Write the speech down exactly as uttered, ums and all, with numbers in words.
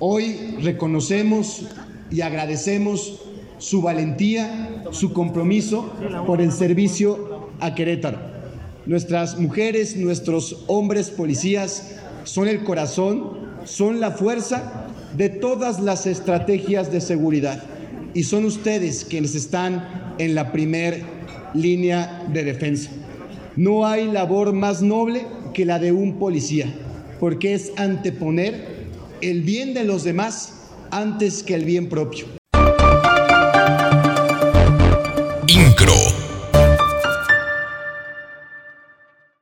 Hoy reconocemos y agradecemos su valentía, su compromiso por el servicio a Querétaro. Nuestras mujeres, nuestros hombres policías son el corazón, son la fuerza de todas las estrategias de seguridad y son ustedes quienes están en la primer línea de defensa. No hay labor más noble que la de un policía, porque es anteponer el bien de los demás antes que el bien propio.